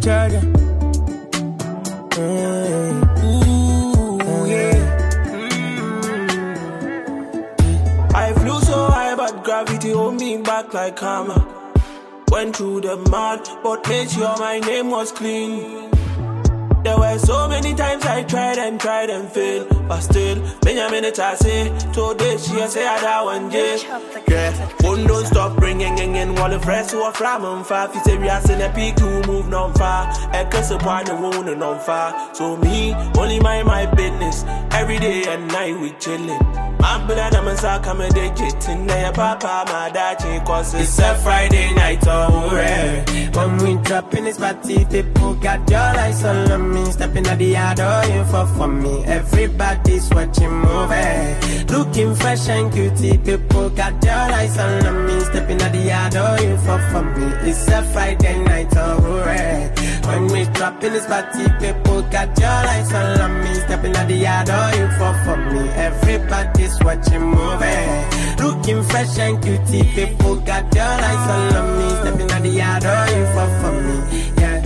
charger. Ooh, yeah. I flew so high, but gravity hold me back like hammer. Went through the mud, but made sure my name was clean. There were so many times I tried and failed, but still, Benjamin I say, today she say I die one day. Yeah, one don't stop bringing in all the fresh who are from on fire. If you say we are seeing a peak who move non far, a curse upon the wound and on fire. So me, only mind my business, every day and night we chillin'. My blood, I'm a sack, I'm a digit, and there, papa, my daddy, cause it's a Friday night, alright. When we drop in this party, people got your eyes on me. Stepping at the yard, you for me. Everybody's watching movie. Looking fresh and cutie, people got your eyes on me. Stepping at the yard, you for me. It's a Friday night, alright. When we drop in this party, people got your eyes on me. Stepping at the yard, you for me. Everybody's watching movie. Looking fresh and cutie, people got your eyes on me. Stepping at the yard, you for me. Yeah.